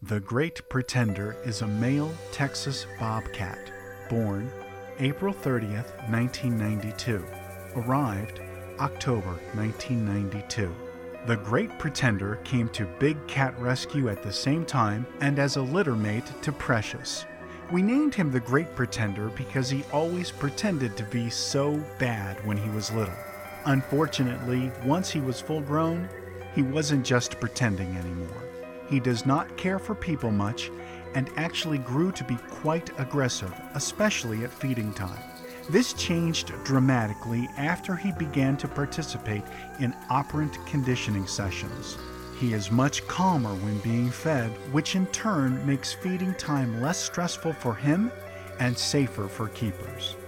The Great Pretender is a male Texas bobcat, born April 30th, 1992, arrived October 1992. The Great Pretender came to Big Cat Rescue at the same time and as a litter mate to Precious. We named him the Great Pretender because he always pretended to be so bad when he was little. Unfortunately, once he was full grown, he wasn't just pretending anymore. He does not care for people much and actually grew to be quite aggressive, especially at feeding time. This changed dramatically after he began to participate in operant conditioning sessions. He is much calmer when being fed, which in turn makes feeding time less stressful for him and safer for keepers.